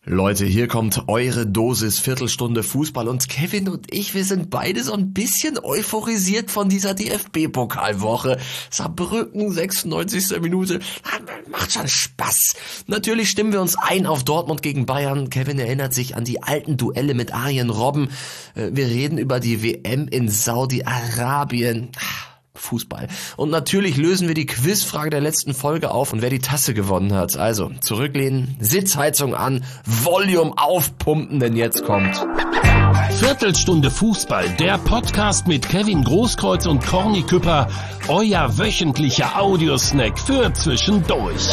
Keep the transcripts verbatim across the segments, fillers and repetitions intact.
Leute, hier kommt eure Dosis Viertelstunde Fußball und Kevin und ich, wir sind beide so ein bisschen euphorisiert von dieser D F B-Pokalwoche. Saarbrücken, sechsundneunzigste Minute, macht schon Spaß. Natürlich stimmen wir uns ein auf Dortmund gegen Bayern. Kevin erinnert sich an die alten Duelle mit Arjen Robben. Wir reden über die W M in Saudi-Arabien. Fußball. Und natürlich lösen wir die Quizfrage der letzten Folge auf und wer die Tasse gewonnen hat. Also, zurücklehnen, Sitzheizung an, Volume aufpumpen, denn jetzt kommt Viertelstunde Fußball, der Podcast mit Kevin Großkreuz und Corny Küpper, euer wöchentlicher Audiosnack für zwischendurch.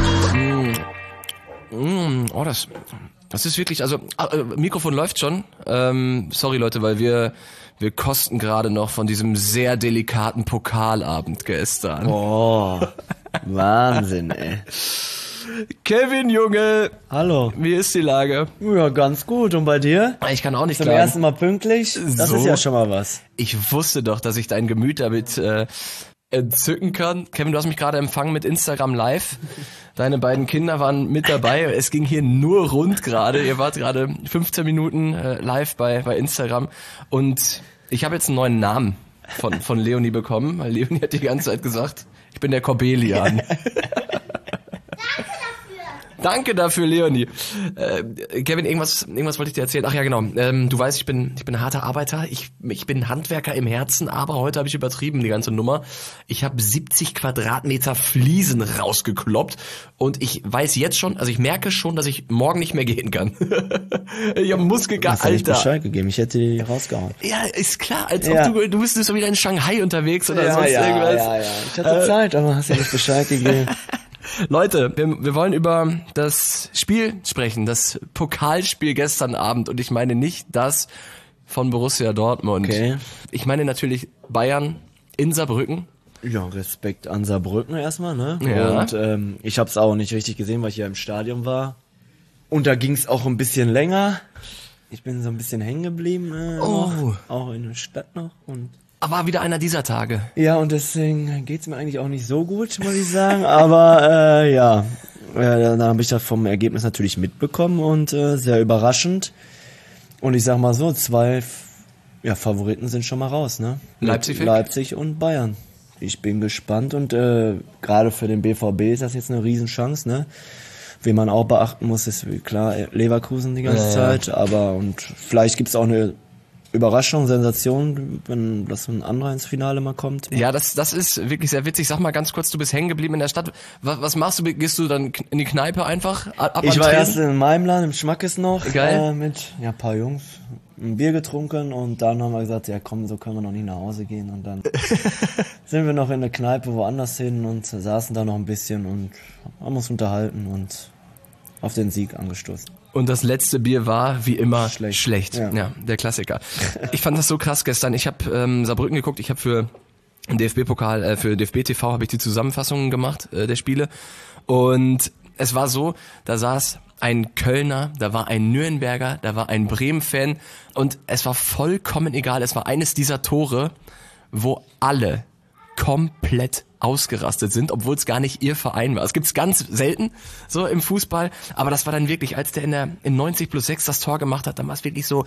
Mm, mm, oh, das, das ist wirklich, also, äh, Mikrofon läuft schon. Ähm, sorry Leute, weil wir Wir kosten gerade noch von diesem sehr delikaten Pokalabend gestern. Boah, Wahnsinn, ey. Kevin, Junge. Hallo. Wie ist die Lage? Ja, ganz gut. Und bei dir? Ich kann auch nicht Zum klagen. ersten Mal pünktlich? Das So. ist ja schon mal was. Ich wusste doch, dass ich dein Gemüt damit äh, entzücken kann. Kevin, du hast mich gerade empfangen mit Instagram Live. Deine beiden Kinder waren mit dabei. Es ging hier nur rund gerade. Ihr wart gerade fünfzehn Minuten äh, live bei, bei Instagram. Und ich habe jetzt einen neuen Namen von, von Leonie bekommen, weil Leonie hat die ganze Zeit gesagt, ich bin der Corbelian. Danke dafür, Leonie. Äh, Kevin, irgendwas, irgendwas wollte ich dir erzählen. Ach ja, genau. Ähm, du weißt, ich bin, ich bin ein harter Arbeiter. Ich, ich bin Handwerker im Herzen, aber heute habe ich übertrieben, die ganze Nummer. Ich habe siebzig Quadratmeter Fliesen rausgekloppt und ich weiß jetzt schon, also ich merke schon, dass ich morgen nicht mehr gehen kann. Ich habe Muskelkater. Hast du nicht Bescheid gegeben? Ich hätte die rausgehauen. Ja, ist klar. Als Ja. ob du, du bist so wieder in Shanghai unterwegs oder ja, sonst ja, irgendwas. ja, ja. Ich hatte äh, Zeit, aber hast ja nicht Bescheid gegeben. Leute, wir, wir wollen über das Spiel sprechen, das Pokalspiel gestern Abend und ich meine nicht das von Borussia Dortmund. Okay. Ich meine natürlich Bayern in Saarbrücken. Ja, Respekt an Saarbrücken erstmal, ne? Ja. Und ähm, ich hab's auch nicht richtig gesehen, weil ich ja im Stadion war. Und da ging's auch ein bisschen länger. Ich bin so ein bisschen hängen geblieben. Äh, Oh. noch, auch in der Stadt noch. Und Aber wieder einer dieser Tage. ja, und deswegen geht's mir eigentlich auch nicht so gut, muss ich sagen. Aber äh, ja, ja dann habe ich das vom Ergebnis natürlich mitbekommen und äh, sehr überraschend. Und ich sag mal so, zwei ja, Favoriten sind schon mal raus, ne? Leipzig weg? Leipzig und Bayern. Ich bin gespannt und äh, gerade für den B V B ist das jetzt eine Riesenchance, ne? Wen man auch beachten muss, ist klar Leverkusen die ganze Ja, ja. Zeit, aber und vielleicht gibt's auch eine Überraschung, Sensation, wenn das ein anderer ins Finale mal kommt. Ja, das das ist wirklich sehr witzig. Sag mal ganz kurz, du bist hängen geblieben in der Stadt. Was, was machst du? Gehst du dann in die Kneipe einfach? Ab Ich am war Tresen? erst in meinem Laden, im Schmackes noch, Geil. Äh, mit ja, ein paar Jungs, ein Bier getrunken und dann haben wir gesagt, ja komm, so können wir noch nicht nach Hause gehen. Und dann sind wir noch in der Kneipe woanders hin und saßen da noch ein bisschen und haben uns unterhalten und auf den Sieg angestoßen. Und das letzte Bier war, wie immer, Schlecht. schlecht. Ja. Ja. der Klassiker. Ich fand das so krass gestern. Ich habe ähm, Saarbrücken geguckt, ich habe für den D F B-Pokal, äh, für D F B-T V habe ich die Zusammenfassungen gemacht äh, der Spiele. Und es war so, da saß ein Kölner, da war ein Nürnberger, da war ein Bremen-Fan und es war vollkommen egal. Es war eines dieser Tore, wo alle komplett ausgerastet sind, obwohl es gar nicht ihr Verein war. Es gibt's ganz selten so im Fußball, aber das war dann wirklich, als der in der in neunzig plus sechs das Tor gemacht hat, dann war es wirklich so,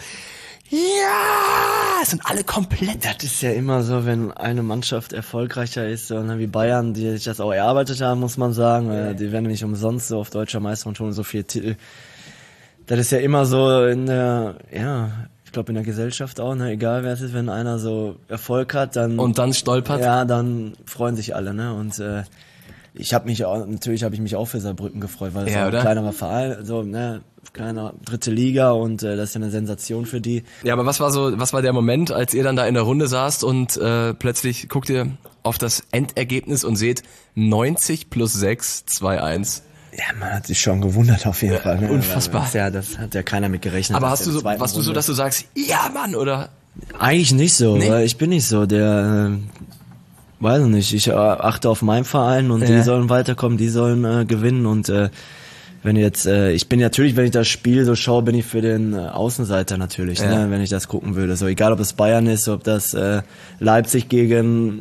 ja, es sind alle komplett. Das ist ja immer so, wenn eine Mannschaft erfolgreicher ist, so ne, wie Bayern, die sich das auch erarbeitet haben, muss man sagen. Ja. Die werden nicht umsonst so auf deutscher Meister und holen so viele Titel. Das ist ja immer so in der, ja, ich glaube in der Gesellschaft auch, ne, egal wer es ist, wenn einer so Erfolg hat, dann Und dann stolpert. ja, dann freuen sich alle, ne? Und äh, ich habe mich auch, natürlich habe ich mich auch für Saarbrücken gefreut, weil es Ja, auch oder? ein kleinerer Verein, so ne, kleiner dritte Liga und äh, das ist ja eine Sensation für die. Ja, aber was war so, was war der Moment, als ihr dann da in der Runde saßt und äh, plötzlich guckt ihr auf das Endergebnis und seht neunzig plus sechs, zwei eins. Ja, man hat sich schon gewundert auf jeden Ja, Fall. Ne? unfassbar. Das, ja, das hat ja keiner mit gerechnet. Aber dass hast der du so, zweiten warst du so, Runde- dass du sagst, ja Mann, oder? Eigentlich nicht so, Nee? weil ich bin nicht so, der, äh, weiß ich nicht, ich äh, achte auf meinen Verein und Ja. die sollen weiterkommen, die sollen äh, gewinnen und äh, wenn jetzt, äh, ich bin natürlich, wenn ich das Spiel so schaue, bin ich für den äh, Außenseiter natürlich, Ja. ne, wenn ich das gucken würde. So egal, ob es Bayern ist, ob das äh, Leipzig gegen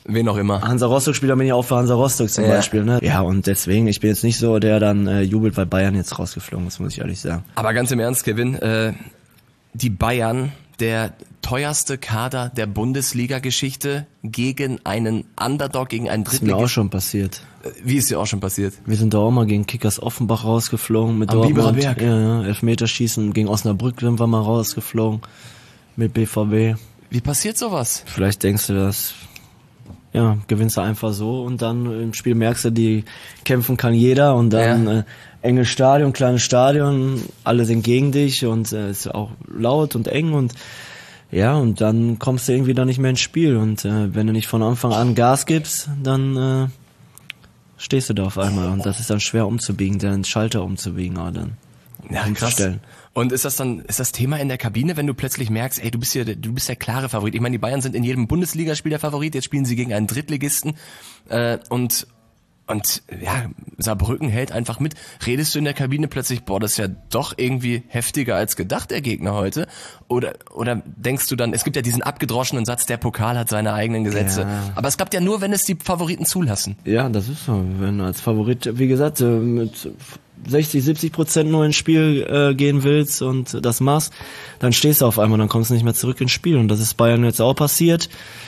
wen auch immer. Hansa Rostock-Spieler bin ich auch für Hansa Rostock zum Ja. Beispiel. Ne? Ja, und deswegen, ich bin jetzt nicht so, der dann äh, jubelt, weil Bayern jetzt rausgeflogen ist, muss ich ehrlich sagen. Aber ganz im Ernst, Kevin, äh, die Bayern, der teuerste Kader der Bundesliga-Geschichte gegen einen Underdog, gegen einen Das ist mir auch Drittligisten. schon passiert. Wie ist dir auch schon passiert? Wir sind da auch mal gegen Kickers Offenbach rausgeflogen mit Am Dortmund. Biberer Berg. Ja, ja, Elfmeterschießen gegen Osnabrück sind wir mal rausgeflogen mit B V B. Wie passiert sowas? Vielleicht denkst du das, ja, gewinnst du einfach so und dann im Spiel merkst du, die kämpfen kann jeder und dann Ja. äh, enges Stadion, kleines Stadion, alle sind gegen dich und äh, ist auch laut und eng und ja, und dann kommst du irgendwie da nicht mehr ins Spiel und äh, wenn du nicht von Anfang an Gas gibst, dann äh, stehst du da auf einmal und das ist dann schwer umzubiegen, den Schalter umzubiegen, aber dann Ja, krass. umzustellen. Und ist das dann, ist das Thema in der Kabine, wenn du plötzlich merkst, ey, du bist hier, du bist der klare Favorit. Ich meine, die Bayern sind in jedem Bundesligaspiel der Favorit, jetzt spielen sie gegen einen Drittligisten, äh, und, und, ja, Saarbrücken hält einfach mit. Redest du in der Kabine plötzlich, boah, das ist ja doch irgendwie heftiger als gedacht, der Gegner heute? Oder, oder denkst du dann, es gibt ja diesen abgedroschenen Satz, der Pokal hat seine eigenen Gesetze. Ja. Aber es klappt ja nur, wenn es die Favoriten zulassen. Ja, das ist so. Wenn du als Favorit, wie gesagt, äh, mit sechzig, siebzig Prozent nur ins Spiel äh, gehen willst und das machst, dann stehst du auf einmal, dann kommst du nicht mehr zurück ins Spiel. Und das ist Bayern jetzt auch passiert.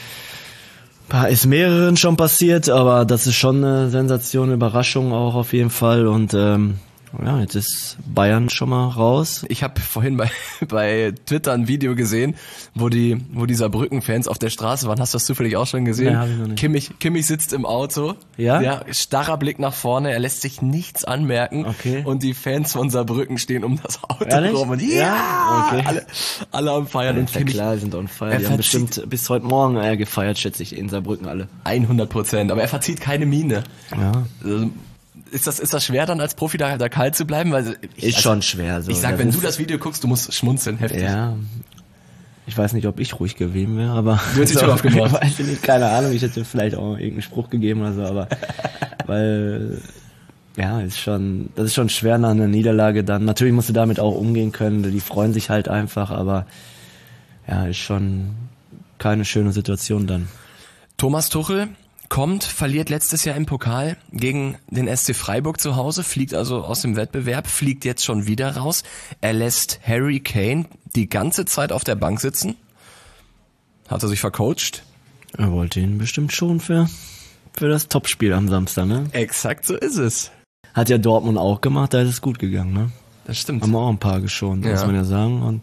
Ist mehreren schon passiert, aber das ist schon eine Sensation, eine Überraschung auch auf jeden Fall. Und ähm, ja, jetzt ist Bayern schon mal raus. Ich habe vorhin bei bei Twitter ein Video gesehen, wo die wo die Saarbrücken-Fans auf der Straße waren. Hast du das zufällig auch schon gesehen? Nee, hab ich noch nicht. Kimmich, Kimmich sitzt im Auto. Ja? Ja, starrer Blick nach vorne. Er lässt sich nichts anmerken. Okay. Und die Fans von Saarbrücken stehen um das Auto Ehrlich? rum. Und ja, Ja? Okay. alle, alle am Feiern. Und Ja Kimmich klar, sind on fire. er Die haben verzieht- bestimmt bis heute Morgen äh, gefeiert, schätze ich, in Saarbrücken alle. hundert Prozent. Aber er verzieht keine Miene. Ja. Also, Ist das, ist das schwer dann als Profi da, da kalt zu bleiben? Weil ich, Ist schon schwer. So. Ich sag, Das wenn ist- du das Video guckst, du musst schmunzeln, heftig. Ja, ich weiß nicht, ob ich ruhig gewesen wäre, aber... Du hättest die Tür aufgemacht. Weiß ich nicht, keine Ahnung, ich hätte vielleicht auch irgendeinen Spruch gegeben oder so, aber... weil... Ja, ist schon, das ist schon schwer nach einer Niederlage dann. Natürlich musst du damit auch umgehen können, die freuen sich halt einfach, aber... Ja, ist schon keine schöne Situation dann. Thomas Tuchel kommt, verliert letztes Jahr im Pokal gegen den S C Freiburg zu Hause, fliegt also aus dem Wettbewerb, fliegt jetzt schon wieder raus. Er lässt Harry Kane die ganze Zeit auf der Bank sitzen. Hat er sich vercoacht? Er wollte ihn bestimmt schon für, für das Topspiel am Samstag, ne? Exakt so ist es. Hat ja Dortmund auch gemacht, da ist es gut gegangen, ne? Das stimmt. Haben wir auch ein paar geschont, Ja. muss man ja sagen. Und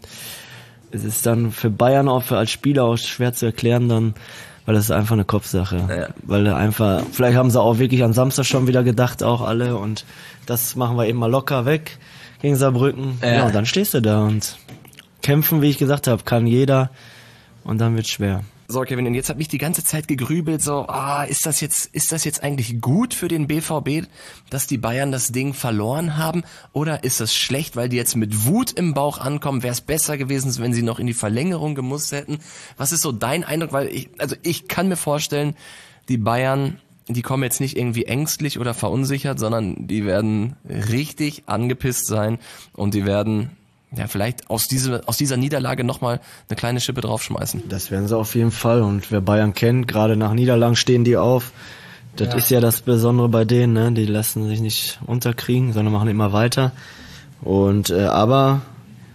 es ist dann für Bayern auch für als Spieler auch schwer zu erklären dann, weil das ist einfach eine Kopfsache. Ja. Weil da einfach, vielleicht haben sie auch wirklich an Samstag schon wieder gedacht, auch alle, und das machen wir eben mal locker weg gegen Saarbrücken. Ja. Ja, und dann stehst du da und kämpfen, wie ich gesagt habe, kann jeder, und dann wird's schwer. So, Kevin, und jetzt habe ich die ganze Zeit gegrübelt, so, ah, ist das jetzt, ist das jetzt eigentlich gut für den B V B, dass die Bayern das Ding verloren haben? Oder ist das schlecht, weil die jetzt mit Wut im Bauch ankommen? Wäre es besser gewesen, wenn sie noch in die Verlängerung gemusst hätten? Was ist so dein Eindruck? Weil ich, also ich kann mir vorstellen, die Bayern, die kommen jetzt nicht irgendwie ängstlich oder verunsichert, sondern die werden richtig angepisst sein und die werden, ja, vielleicht aus dieser, aus dieser Niederlage nochmal eine kleine Schippe draufschmeißen. Das werden sie auf jeden Fall, und wer Bayern kennt, gerade nach Niederlagen stehen die auf. Das Ja. ist ja das Besondere bei denen, ne? Die lassen sich nicht unterkriegen, sondern machen immer weiter. Und äh, aber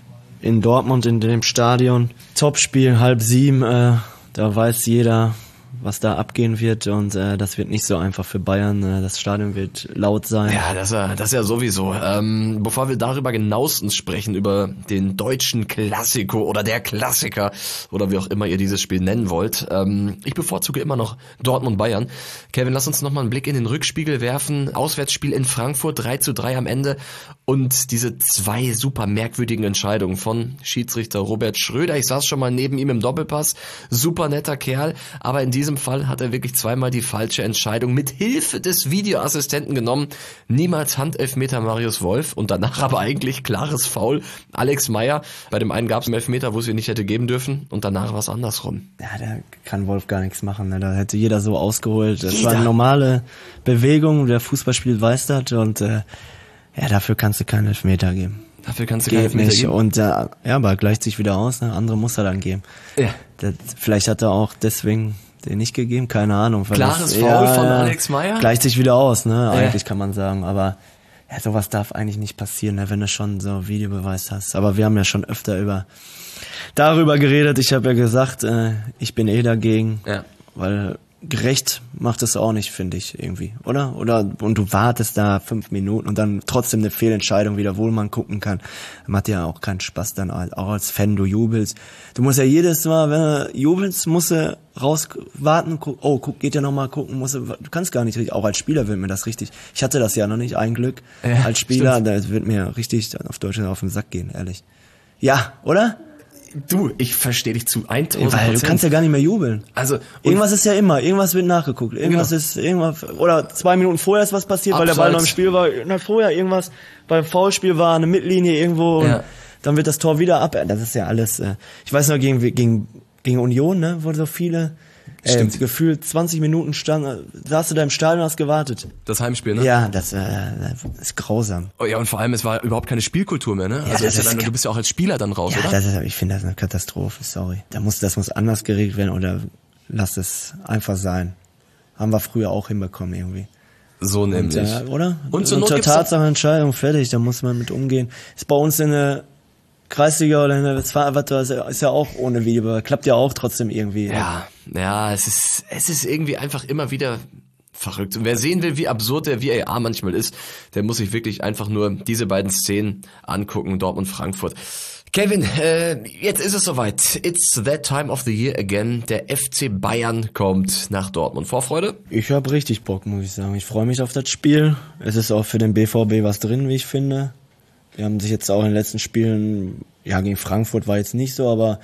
in Dortmund, in dem Stadion, Topspiel, halb sieben, äh, da weiß jeder, was da abgehen wird, und äh, das wird nicht so einfach für Bayern. Äh, das Stadion wird laut sein. Ja, das ist ja, das ist ja sowieso. Ähm, bevor wir darüber genauestens sprechen, über den deutschen Klassiko oder der Klassiker oder wie auch immer ihr dieses Spiel nennen wollt, ähm, ich bevorzuge immer noch Dortmund-Bayern. Kevin, lass uns nochmal einen Blick in den Rückspiegel werfen. Auswärtsspiel in Frankfurt, drei zu drei am Ende, und diese zwei super merkwürdigen Entscheidungen von Schiedsrichter Robert Schröder. Ich saß schon mal neben ihm im Doppelpass, super netter Kerl, aber in diesem Fall hat er wirklich zweimal die falsche Entscheidung mit Hilfe des Videoassistenten genommen. Niemals Handelfmeter Marius Wolf und danach aber eigentlich klares Foul Alex Meyer. Bei dem einen gab es einen Elfmeter, wo es ihn nicht hätte geben dürfen, und danach war es andersrum. Ja, da kann Wolf gar nichts machen. Ne? Da hätte jeder so ausgeholt. Das Jeder. war eine normale Bewegung. Der Fußballspiel weiß das, und äh, ja, dafür kannst du keinen Elfmeter geben. Dafür kannst du keine Geht Elfmeter nicht. geben. Und äh, ja, aber gleicht sich wieder aus. Ne? Andere muss er dann geben. Ja. Das, vielleicht hat er auch deswegen den nicht gegeben? Keine Ahnung. Klares das, Foul ja, von ja, Alex Meyer? Gleicht sich wieder aus, ne? Eigentlich Ja. kann man sagen. Aber ja, sowas darf eigentlich nicht passieren, ne? Wenn du schon so Videobeweis hast. Aber wir haben ja schon öfter über darüber geredet. Ich habe ja gesagt, äh, ich bin eh dagegen. Ja. Weil gerecht macht es auch nicht, finde ich, irgendwie, oder? Oder, und du wartest da fünf Minuten und dann trotzdem eine Fehlentscheidung wieder, wo man gucken kann. Macht ja auch keinen Spaß dann, auch als Fan, du jubelst. Du musst ja jedes Mal, wenn du jubelst, musst du raus warten, guck, oh, guck, geht ja nochmal gucken, musst du, du kannst gar nicht richtig, auch als Spieler wird mir das richtig, ich hatte das ja noch nicht, ein Glück, ja, als Spieler, stimmt. das wird mir richtig auf Deutschland auf den Sack gehen, ehrlich. Ja, oder? Du, ich verstehe dich zu tausend Weil du kannst ja gar nicht mehr jubeln. Also, Irgendwas ist ja immer, irgendwas wird nachgeguckt, irgendwas Genau. ist, irgendwas, oder zwei Minuten vorher ist was passiert, weil der Ball noch im Abseits. Spiel war, na, vorher irgendwas, beim Foulspiel war eine Mittellinie irgendwo, und Ja. dann wird das Tor wieder ab, das ist ja alles, äh, ich weiß noch, gegen, gegen, gegen Union, ne, wo so viele, äh, Stimmt. gefühlt zwanzig Minuten stand, saß du da im Stadion und hast gewartet. das Heimspiel, ne? Ja, das, äh, das ist grausam. Oh, ja, und vor allem, es war überhaupt keine Spielkultur mehr, ne? Also, das ist ja ist dann, ge- du bist ja auch als Spieler dann raus, Ja, oder? das ist, ich finde das eine Katastrophe, sorry. Da muss, das muss anders geregelt werden oder lass es einfach sein. Haben wir früher auch hinbekommen irgendwie. So Und, nämlich. äh, oder? Und zur Not Unter gibt's doch- Tatsachenentscheidung, fertig, da muss man mit umgehen. Ist bei uns in der Kreisliga oder in der Westfalen, ist ja auch ohne Video, klappt ja auch trotzdem irgendwie. Ja, ja, es ist, es ist irgendwie einfach immer wieder verrückt. Und wer sehen will, wie absurd der V A R manchmal ist, der muss sich wirklich einfach nur diese beiden Szenen angucken, Dortmund-Frankfurt. Kevin, äh, jetzt ist es soweit. It's that time of the year again. Der F C Bayern kommt nach Dortmund. Vorfreude? Ich hab richtig Bock, muss ich sagen. Ich freue mich auf das Spiel. Es ist auch für den B V B was drin, wie ich finde. Die haben sich jetzt auch in den letzten Spielen, ja, gegen Frankfurt war jetzt nicht so, aber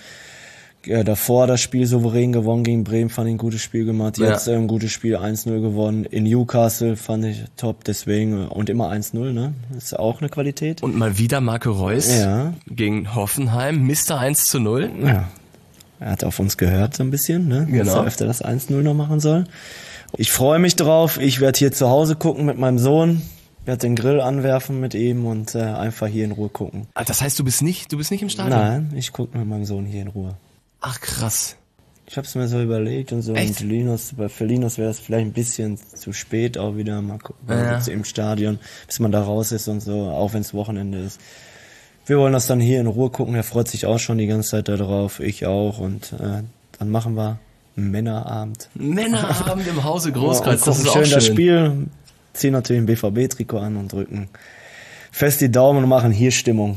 ja, davor das Spiel souverän gewonnen gegen Bremen, fand ich ein gutes Spiel gemacht. Jetzt Ja. äh, ein gutes Spiel, eins null gewonnen. In Newcastle fand ich top, deswegen, und immer eins null, ne? Das ist auch eine Qualität. Und mal wieder Marco Reus Ja. gegen Hoffenheim. Mister eins zu null. Ja, er hat auf uns gehört so ein bisschen, ne? Genau. Dass er öfter das eins null noch machen soll. Ich freue mich drauf. Ich werde hier zu Hause gucken mit meinem Sohn. Werde den Grill anwerfen mit ihm und äh, einfach hier in Ruhe gucken. Ah, das heißt, du bist nicht, du bist nicht im Stadion? Nein, ich gucke mit meinem Sohn hier in Ruhe. Ach, krass. Ich habe es mir so überlegt und so. Echt? Und Linus, bei für Linus wäre das vielleicht ein bisschen zu spät auch wieder. Mal gucken, Ja. ja. im Stadion, bis man da raus ist und so, auch wenn es Wochenende ist. Wir wollen das dann hier in Ruhe gucken. Er freut sich auch schon die ganze Zeit darauf. Ich auch. Und äh, dann machen wir einen Männerabend. Männerabend im Hause Und Großkreuz, das gucken ist auch schön schön. das Spiel, ziehen natürlich ein B V B-Trikot an und drücken fest die Daumen und machen hier Stimmung.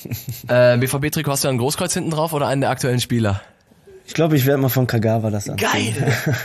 Äh, B V B-Trikot, hast du ein Großkreuz hinten drauf oder einen der aktuellen Spieler? Ich glaube, ich werde mal von Kagawa das anziehen. Geil!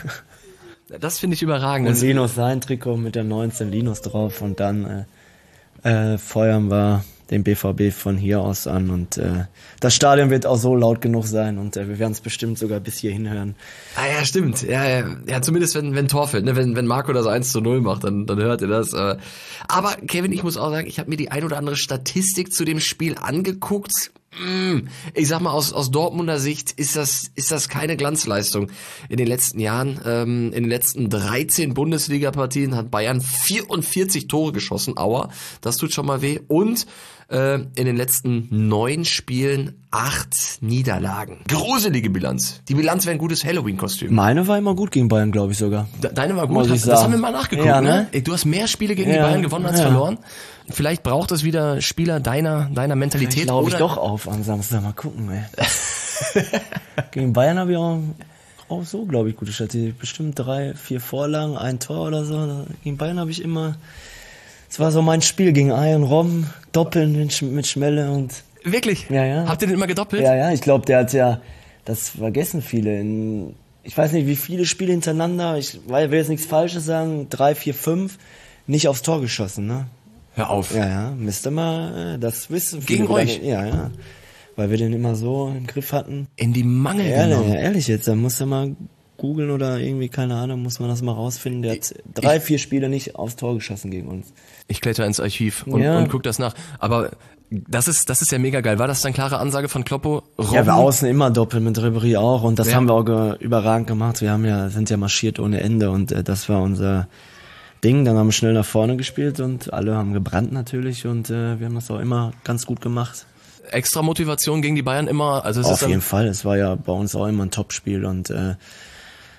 Das finde ich überragend. Und Das- Linus sein Trikot mit der neunzehn Linus drauf und dann äh, äh, feuern wir den B V B von hier aus an und äh, das Stadion wird auch so laut genug sein und äh, wir werden es bestimmt sogar bis hierhin hören. Ah ja, stimmt. Ja, ja, ja, zumindest wenn wenn Tor fällt, ne? Wenn wenn Marco das eins zu null macht, dann dann hört ihr das. äh. Aber Kevin, ich muss auch sagen, ich habe mir die ein oder andere Statistik zu dem Spiel angeguckt. Mm, Ich sag mal, aus aus Dortmunder Sicht ist das ist das keine Glanzleistung. In den letzten Jahren, ähm, in den letzten dreizehn Bundesliga-Partien hat Bayern vierundvierzig Tore geschossen. Aua, das tut schon mal weh. Und äh, in den letzten neun Spielen acht Niederlagen. Gruselige Bilanz. Die Bilanz wäre ein gutes Halloween-Kostüm. Meine war immer gut gegen Bayern, glaube ich sogar. De- Deine war Muss gut, ich Hab- das sagen. haben wir mal nachgeguckt, Ja, ne? ne? Ey, du hast mehr Spiele gegen die Ja, Bayern gewonnen als ja. verloren. Vielleicht braucht es wieder Spieler deiner deiner Mentalität. Ich glaube ich oder doch auf am Samstag. Mal gucken, ey. Gegen Bayern habe ich auch, auch so, glaube ich, gute Statistik. Bestimmt drei, vier Vorlagen, ein Tor oder so. Gegen Bayern habe ich immer... Es war so mein Spiel gegen Iron Robben, Doppeln mit, Sch- mit Schmelle und... Wirklich? Ja, ja. Habt ihr den immer gedoppelt? Ja, ja, ich glaube, der hat ja... Das vergessen viele. In, ich weiß nicht, wie viele Spiele hintereinander, ich will jetzt nichts Falsches sagen, drei, vier, fünf, nicht aufs Tor geschossen, ne? Hör auf. Ja, ja, müsste mal, äh, das wissen viele. Gegen euch? Ja, ja. Weil wir den immer so im Griff hatten. In die Mangel Ja, genommen. ja, ehrlich jetzt, da musst du mal googeln oder irgendwie, keine Ahnung, muss man das mal rausfinden. Der hat drei, vier Spiele nicht aufs Tor geschossen gegen uns. Ich kletter ins Archiv und, Ja. und guck das nach. Aber das ist das ist ja mega geil. War das dann klare Ansage von Kloppo? Ja, wir Robben? außen immer doppelt mit Ribéry auch und das Ja. haben wir auch ge überragend gemacht. Wir haben ja, sind ja marschiert ohne Ende und äh, das war unser Ding. Dann haben wir schnell nach vorne gespielt und alle haben gebrannt natürlich und äh, wir haben das auch immer ganz gut gemacht. Extra Motivation gegen die Bayern immer. Also es ist Auf dann, jeden Fall, es war ja bei uns auch immer ein Topspiel und äh,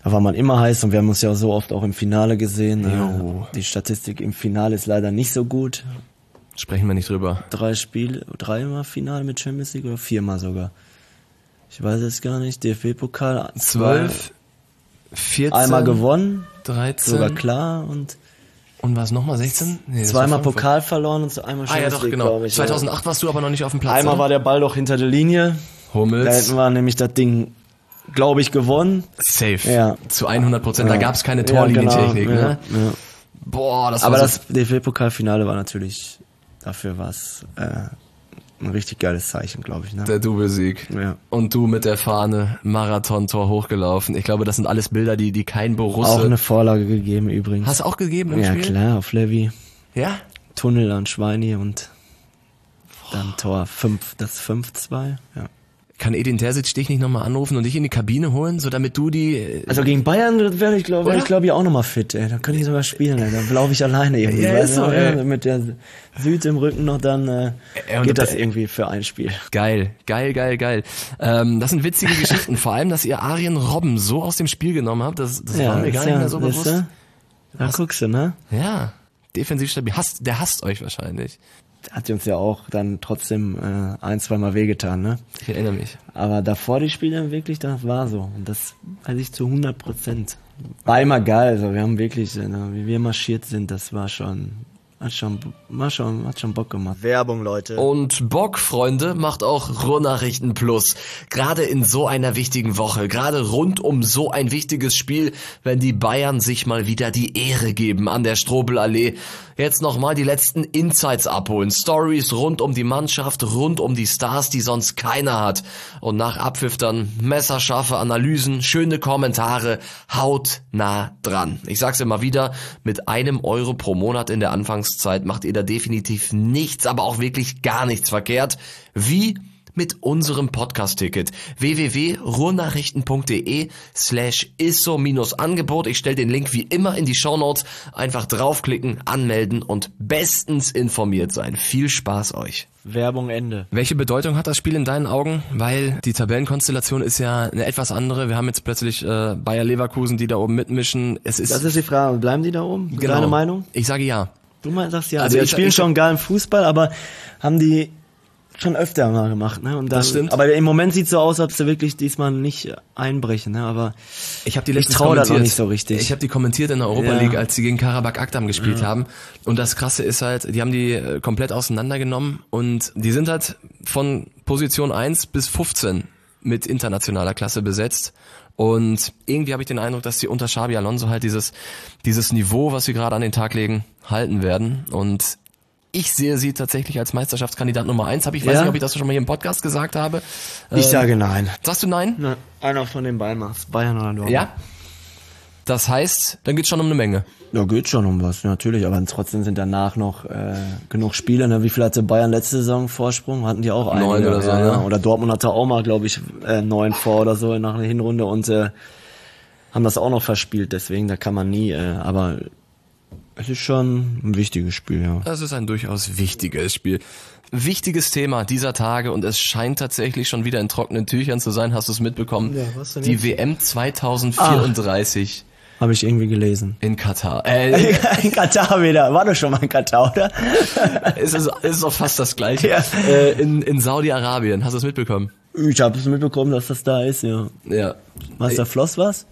Da war man immer heiß und wir haben uns ja so oft auch im Finale gesehen. Jo. Die Statistik im Finale ist leider nicht so gut. Sprechen wir nicht drüber. Drei Spiele, dreimal Finale mit Champions League oder viermal sogar. Ich weiß es gar nicht. D F B-Pokal. zwölf, vierzehn, Einmal gewonnen. dreizehn. Sogar klar. Und Und war es nochmal sechzehn? Nee, das zweimal war Frankfurt. Pokal verloren und so einmal Ah ja, Champions doch, League, genau. glaube ich. zweitausendacht warst du aber noch nicht auf dem Platz. Einmal oder? war der Ball doch hinter der Linie. Da Hummels. hätten wir nämlich das Ding, glaube ich, gewonnen. Safe. Ja. Zu hundert Prozent. Da Ja. gab es keine Ja, Torlinientechnik, genau. ne? Ja, ja. Boah, das war Aber so das D F B-Pokalfinale war natürlich, dafür war es äh, ein richtig geiles Zeichen, glaube ich. Ne? der Doublesieg. Ja. Und du mit der Fahne Marathon-Tor hochgelaufen. Ich glaube, das sind alles Bilder, die, die kein Borusse... Auch eine Vorlage gegeben übrigens. Hast du auch gegeben im ja, Spiel? klar, auf Levi. Ja? Tunnel an Schweini und dann Tor fünf, das fünf zwei. Ja. Kann Edin Terzic dich nicht nochmal anrufen und dich in die Kabine holen, so damit du die... Also gegen Bayern werde ich glaube Oder? ich, glaub ich auch nochmal fit, ey. Da könnte ich sogar spielen, ey. Da laufe ich alleine irgendwie. Ja, weißt ist du? so, ey. Ja, mit der Süd im Rücken noch dann äh, Ja, und geht das- das irgendwie für ein Spiel. Geil, geil, geil, geil. Ähm, das sind witzige Geschichten. Vor allem, dass ihr Arjen Robben so aus dem Spiel genommen habt, das, das war mir ist gar nicht mehr so siehst bewusst. du? Da guckst du, ne? Ja, defensiv stabil. Hasst, der hasst euch wahrscheinlich. Hat uns ja auch dann trotzdem äh, ein, zweimal wehgetan, ne? Ich erinnere mich. Aber davor die Spiele wirklich, das war so. Und das weiß ich zu hundert Prozent. War immer geil, also wir haben wirklich, äh, wie wir marschiert sind, das war schon, hat schon, war schon, hat schon Bock gemacht. Werbung, Leute. Und Bock, Freunde, macht auch Ruhrnachrichten Plus. Gerade in so einer wichtigen Woche, gerade rund um so ein wichtiges Spiel, wenn die Bayern sich mal wieder die Ehre geben an der Strobelallee. Jetzt nochmal die letzten Insights abholen. Stories rund um die Mannschaft, rund um die Stars, die sonst keiner hat. Und nach Abpfiff dann messerscharfe Analysen, schöne Kommentare, hautnah dran. Ich sag's immer wieder, mit einem Euro pro Monat in der Anfangszeit macht ihr da definitiv nichts, aber auch wirklich gar nichts verkehrt. Wie? Mit unserem Podcast-Ticket. w w w punkt ruhrnachrichten punkt de slash isso-angebot. Ich stelle den Link wie immer in die Shownotes. Einfach draufklicken, anmelden und bestens informiert sein. Viel Spaß euch. Werbung Ende. Welche Bedeutung hat das Spiel in deinen Augen? Weil die Tabellenkonstellation ist ja eine etwas andere. Wir haben jetzt plötzlich äh, Bayer Leverkusen, die da oben mitmischen. Es ist Das ist die Frage, bleiben die da oben? genau. Deine Meinung? Ich sage ja. Du meinst, sagst ja, Also also die ich- spielen ich- schon geilen Fußball, aber haben die schon öfter mal gemacht, ne? Und dann, Das stimmt. Aber im Moment sieht so aus, als ob sie wirklich diesmal nicht einbrechen, ne? Aber Ich habe die Ich letztens trau das kommentiert. noch nicht so richtig. Ich habe die kommentiert in der Europa Ja. League, als sie gegen Karabakh Akdam gespielt haben. Und das Krasse ist halt, die haben die äh, komplett auseinandergenommen und die sind halt von Position eins bis fünfzehn mit internationaler Klasse besetzt. Und irgendwie habe ich den Eindruck, dass sie unter Xabi Alonso halt dieses dieses Niveau, was sie gerade an den Tag legen, halten werden. Und ich sehe sie tatsächlich als Meisterschaftskandidat Nummer eins. Hab ich weiß Ja? nicht, ob ich das schon mal hier im Podcast gesagt habe. ich Äh, sage nein. Sagst du nein? Na, einer von den beiden macht's. Bayern oder Dortmund. Ja? Das heißt, dann geht's schon um eine Menge. Ja, geht schon um was, natürlich, aber trotzdem sind danach noch äh, genug Spiele. Ne? Wie viel hatte Bayern letzte Saison Vorsprung? Hatten die auch einige, Neun oder so, ja, ja. ne? Oder Dortmund hatte auch mal, glaube ich, äh, neun vor oder so nach einer Hinrunde und äh, haben das auch noch verspielt. Deswegen, da kann man nie, äh, aber es ist schon ein wichtiges Spiel, ja. Das ist ein durchaus wichtiges Spiel. Wichtiges Thema dieser Tage und es scheint tatsächlich schon wieder in trockenen Tüchern zu sein. Hast du es mitbekommen? Ja, was denn Die jetzt? W M zweitausendvierunddreißig Habe ich irgendwie gelesen. in Katar. Äh, In Katar wieder. War doch schon mal in Katar, oder? es ist, es ist auch fast das Gleiche. Ja. Äh, in in Saudi-Arabien. Hast du es mitbekommen? Ich habe es mitbekommen, dass das da ist, ja. Ja. Was, da floss was?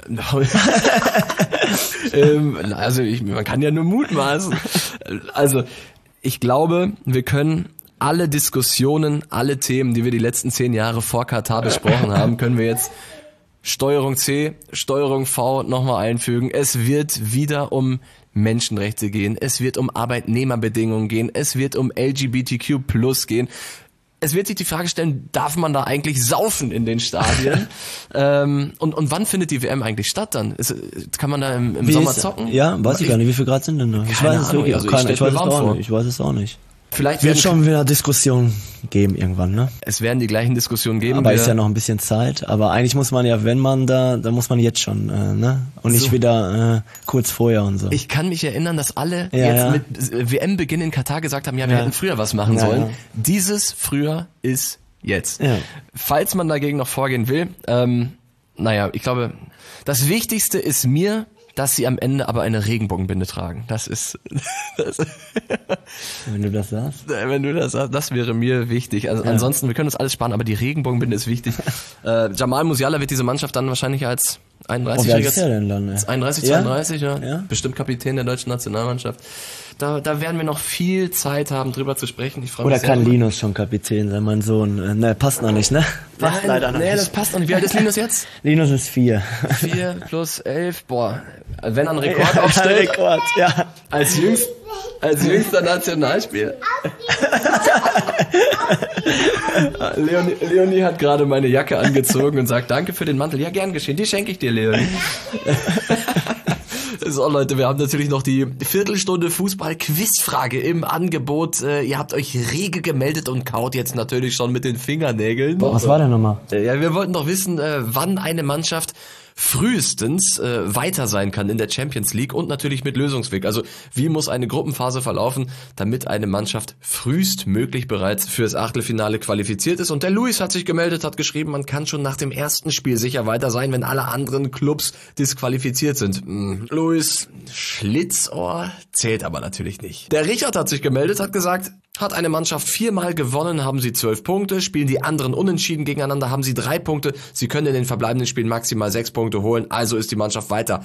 ähm, also ich, man kann ja nur mutmaßen. Also ich glaube, wir können alle Diskussionen, alle Themen, die wir die letzten zehn Jahre vor Katar besprochen haben, können wir jetzt Steuerung C, Steuerung V nochmal einfügen. Es wird wieder um Menschenrechte gehen, es wird um Arbeitnehmerbedingungen gehen, es wird um L G B T Q plus gehen. Es wird sich die Frage stellen, darf man da eigentlich saufen in den Stadien? ähm, und, und wann findet die W M eigentlich statt dann? Ist, kann man da im, im Wie Sommer ist- zocken? Ja, weiß ich gar nicht. Wie viel Grad sind denn da? Ich Keine weiß es Ahnung, wirklich also auch ich keine. Ich stell's weiß mir es warm auch vor. nicht. Ich weiß es auch nicht. Vielleicht Wird werden, schon wieder Diskussionen geben irgendwann, ne? es werden die gleichen Diskussionen geben. Aber wir, ist ja noch ein bisschen Zeit. Aber eigentlich muss man ja, wenn man da, dann muss man jetzt schon, äh, ne? Und nicht So. wieder äh, kurz vorher und so. Ich kann mich erinnern, dass alle Ja, jetzt ja. mit W M-Beginn in Katar gesagt haben, ja, wir Ja. hätten früher was machen Ja, sollen. ja. Dieses früher ist jetzt. Ja. Falls man dagegen noch vorgehen will, ähm, naja, ich glaube, Das Wichtigste ist mir, dass sie am Ende aber eine Regenbogenbinde tragen. Das ist, das Wenn du das sagst. wenn du das sagst, das wäre mir wichtig. Also Ja. ansonsten, wir können uns alles sparen, aber die Regenbogenbinde ist wichtig. äh, Jamal Musiala wird diese Mannschaft dann wahrscheinlich als Oh, wie alt ist der einunddreißigjähriger, denn dann? ey? einunddreißig, Ja? zweiunddreißig, ja. Ja. Bestimmt Kapitän der deutschen Nationalmannschaft. Da, da werden wir noch viel Zeit haben, drüber zu sprechen. Ich freue Oder mich sehr. kann Linus schon Kapitän sein, mein Sohn? Äh, Ne, passt noch nicht, ne? Passt Nein, leider noch nee, nicht. das passt noch nicht. Wie alt ist Linus jetzt? Linus ist vier. Vier plus elf, boah. Wenn er einen Rekord aufstellt, Rekord, ja. als, jüngst, als jüngster Nationalspieler. Leonie, Leonie hat gerade meine Jacke angezogen und sagt, danke für den Mantel. Ja, gern geschehen, die schenke ich dir, Leonie. So, Leute, wir haben natürlich noch die Viertelstunde Fußball-Quizfrage im Angebot. Äh, ihr habt euch rege gemeldet und kaut jetzt natürlich schon mit den Fingernägeln. Was war denn nochmal? Ja, wir wollten doch wissen, äh, wann eine Mannschaft frühestens äh, weiter sein kann in der Champions League und natürlich mit Lösungsweg. Also wie muss eine Gruppenphase verlaufen, damit eine Mannschaft frühestmöglich bereits fürs Achtelfinale qualifiziert ist. Und der Luis hat sich gemeldet, hat geschrieben, man kann schon nach dem ersten Spiel sicher weiter sein, wenn alle anderen Clubs disqualifiziert sind. Hm, Luis, Schlitzohr zählt aber natürlich nicht. Der Richard hat sich gemeldet, hat gesagt, hat eine Mannschaft viermal gewonnen, haben sie zwölf Punkte, spielen die anderen unentschieden gegeneinander, haben sie drei Punkte, sie können in den verbleibenden Spielen maximal sechs Punkte holen, also ist die Mannschaft weiter.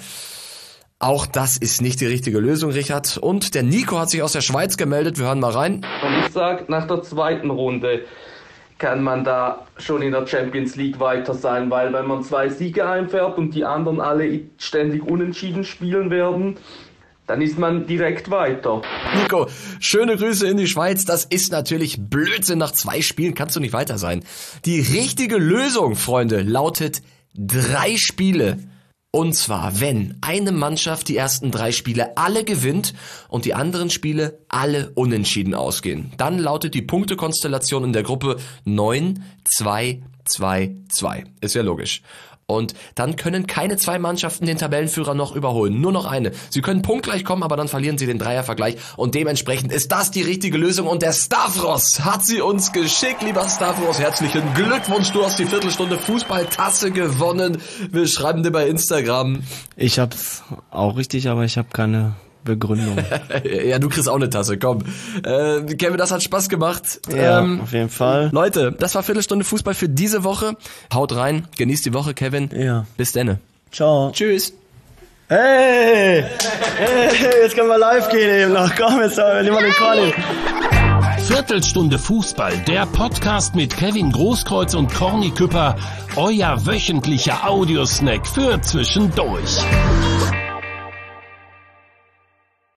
Auch das ist nicht die richtige Lösung, Richard. Und der Nico hat sich aus der Schweiz gemeldet, wir hören mal rein. Und ich sage, nach der zweiten Runde kann man da schon in der Champions League weiter sein, weil wenn man zwei Siege einfährt und die anderen alle ständig unentschieden spielen werden, dann ist man direkt weiter. Nico, schöne Grüße in die Schweiz. Das ist natürlich Blödsinn. Nach zwei Spielen kannst du nicht weiter sein. Die richtige Lösung, Freunde, lautet drei Spiele. Und zwar, wenn eine Mannschaft die ersten drei Spiele alle gewinnt und die anderen Spiele alle unentschieden ausgehen. Dann lautet die Punktekonstellation in der Gruppe neun, zwei, zwei, zwei. Ist ja logisch. Und dann können keine zwei Mannschaften den Tabellenführer noch überholen. Nur noch eine. Sie können punktgleich kommen, aber dann verlieren sie den Dreiervergleich. Und dementsprechend ist das die richtige Lösung. Und der Stavros hat sie uns geschickt. Lieber Stavros, herzlichen Glückwunsch. Du hast die Viertelstunde Fußballtasse gewonnen. Wir schreiben dir bei Instagram. Ich hab's auch richtig, aber ich habe keine Begründung. Ja, du kriegst auch eine Tasse, komm. Äh, Kevin, das hat Spaß gemacht. Ja, ähm, auf jeden Fall. Leute, das war Viertelstunde Fußball für diese Woche. Haut rein, genießt die Woche, Kevin. Ja. Bis denne. Ciao. Tschüss. Hey! Hey, jetzt können wir live gehen eben noch. Komm, jetzt haben wir lieber den Colin. Viertelstunde Fußball, der Podcast mit Kevin Großkreuz und Corny Küpper, euer wöchentlicher Audiosnack für zwischendurch.